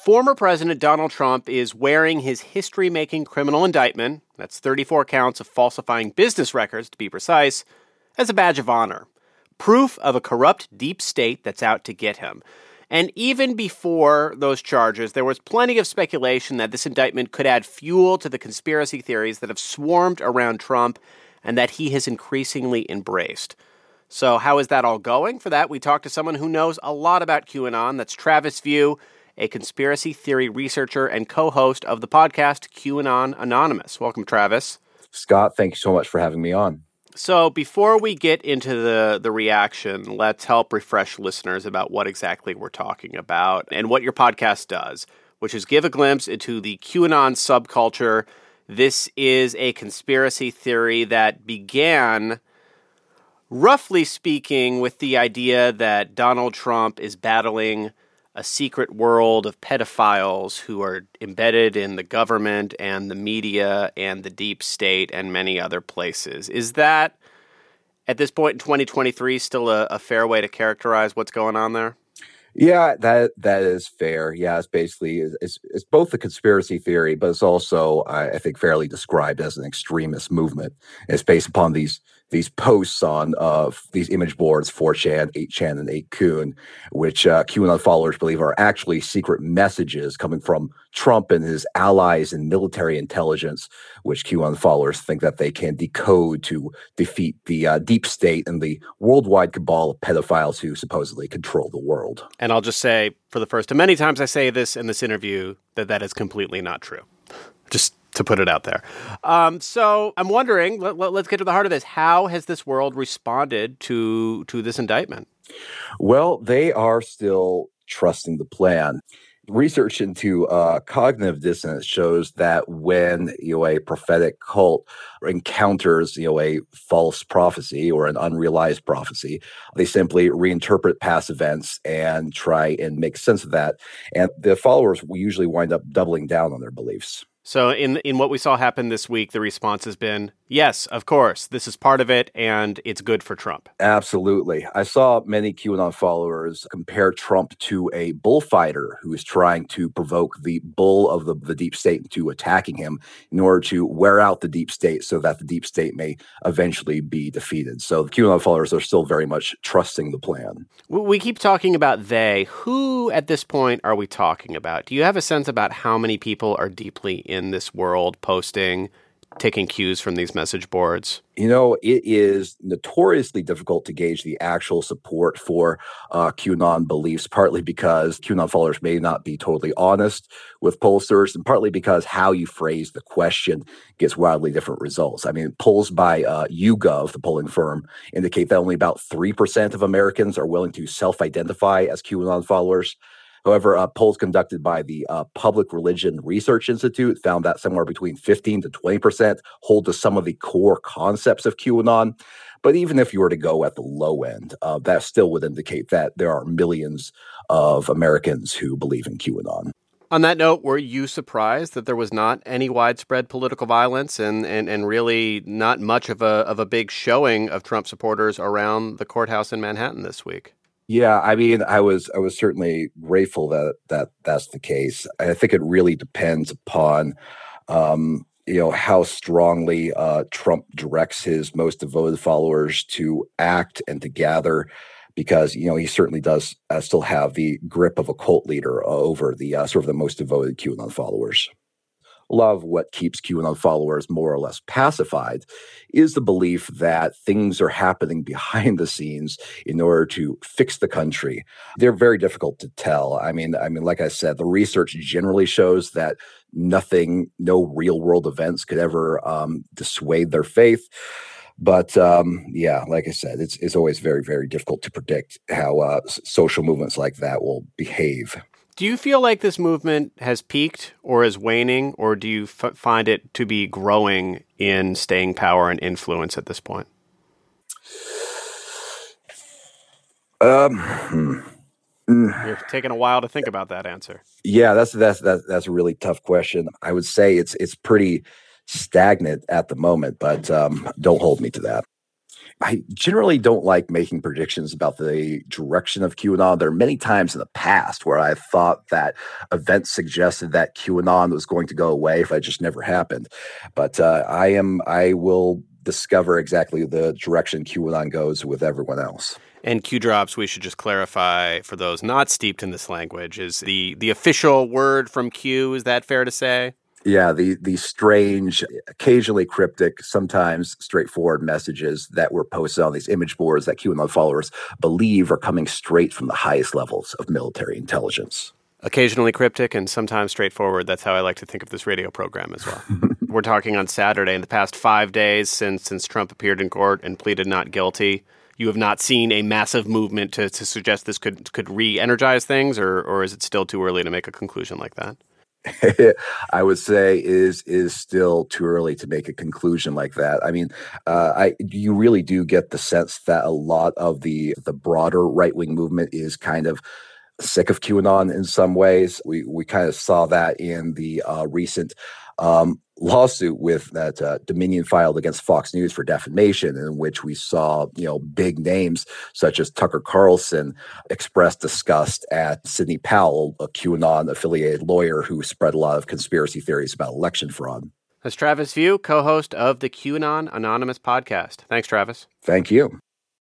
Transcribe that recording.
Former President Donald Trump is wearing his history-making criminal indictment, that's 34 counts of falsifying business records to be precise, as a badge of honor. Proof of a corrupt deep state that's out to get him. And even before those charges, there was plenty of speculation that this indictment could add fuel to the conspiracy theories that have swarmed around Trump and that he has increasingly embraced. So how is that all going? For that, we talked to someone who knows a lot about QAnon. That's Travis View, a conspiracy theory researcher and co-host of the podcast QAnon Anonymous. Welcome, Travis. Scott, thank you so much for having me on. So before we get into the reaction, let's help refresh listeners about what exactly we're talking about and what your podcast does, which is give a glimpse into the QAnon subculture. This is a conspiracy theory that began, roughly speaking, with the idea that Donald Trump is battling a secret world of pedophiles who are embedded in the government and the media and the deep state and many other places. Is that, at this point in 2023, still a fair way to characterize what's going on there? Yeah, that is fair. Yeah, it's basically it's both a conspiracy theory, but it's also I think fairly described as an extremist movement. It's based upon these posts on these image boards, 4chan, 8chan, and 8kun, which QAnon followers believe are actually secret messages coming from Trump and his allies in military intelligence, which QAnon followers think that they can decode to defeat the deep state and the worldwide cabal of pedophiles who supposedly control the world. And I'll just say, for the first of many times I say this in this interview, that is completely not true. Just to put it out there. So I'm wondering, let's get to the heart of this. How has this world responded to this indictment? Well, they are still trusting the plan. Research into cognitive dissonance shows that when a prophetic cult encounters a false prophecy or an unrealized prophecy, they simply reinterpret past events and try and make sense of that. And the followers will usually wind up doubling down on their beliefs. So in what we saw happen this week, the response has been, yes, of course, this is part of it, and it's good for Trump. Absolutely. I saw many QAnon followers compare Trump to a bullfighter who is trying to provoke the bull of the deep state into attacking him in order to wear out the deep state so that the deep state may eventually be defeated. So the QAnon followers are still very much trusting the plan. We keep talking about they. Who at this point are we talking about? Do you have a sense about how many people are deeply in this world posting, taking cues from these message boards? It is notoriously difficult to gauge the actual support for QAnon beliefs, partly because QAnon followers may not be totally honest with pollsters, and partly because how you phrase the question gets wildly different results. I mean, polls by YouGov, the polling firm, indicate that only about 3% of Americans are willing to self-identify as QAnon followers. However, polls conducted by the Public Religion Research Institute found that somewhere between 15 to 20% hold to some of the core concepts of QAnon. But even if you were to go at the low end, that still would indicate that there are millions of Americans who believe in QAnon. On that note, were you surprised that there was not any widespread political violence and really not much of a big showing of Trump supporters around the courthouse in Manhattan this week? Yeah, I mean, I was certainly grateful that that's the case. I think it really depends upon, how strongly Trump directs his most devoted followers to act and to gather, because he certainly does still have the grip of a cult leader over the sort of the most devoted QAnon followers. A lot of what keeps QAnon followers more or less pacified is the belief that things are happening behind the scenes in order to fix the country. They're very difficult to tell. I mean, like I said, the research generally shows that no real world events could ever dissuade their faith. But like I said, it's always very, very difficult to predict how social movements like that will behave. Do you feel like this movement has peaked or is waning, or do you find it to be growing in staying power and influence at this point? You're taking a while to think about that answer. Yeah, that's a really tough question. I would say it's pretty stagnant at the moment, but don't hold me to that. I generally don't like making predictions about the direction of QAnon. There are many times in the past where I thought that events suggested that QAnon was going to go away if it just never happened. But I will discover exactly the direction QAnon goes with everyone else. And Q drops, we should just clarify for those not steeped in this language, is the official word from Q. Is that fair to say? Yeah, the strange, occasionally cryptic, sometimes straightforward messages that were posted on these image boards that QAnon followers believe are coming straight from the highest levels of military intelligence. Occasionally cryptic and sometimes straightforward. That's how I like to think of this radio program as well. We're talking on Saturday. In the past 5 days since Trump appeared in court and pleaded not guilty, you have not seen a massive movement to suggest this could re-energize things, or is it still too early to make a conclusion like that? I would say is still too early to make a conclusion like that. I mean, you really do get the sense that a lot of the broader right-wing movement is kind of sick of QAnon in some ways. We kind of saw that in the recent lawsuit with that Dominion filed against Fox News for defamation, in which we saw big names such as Tucker Carlson express disgust at Sidney Powell, a QAnon affiliated lawyer who spread a lot of conspiracy theories about election fraud. That's Travis View, co-host of the QAnon Anonymous podcast. Thanks, Travis. Thank you.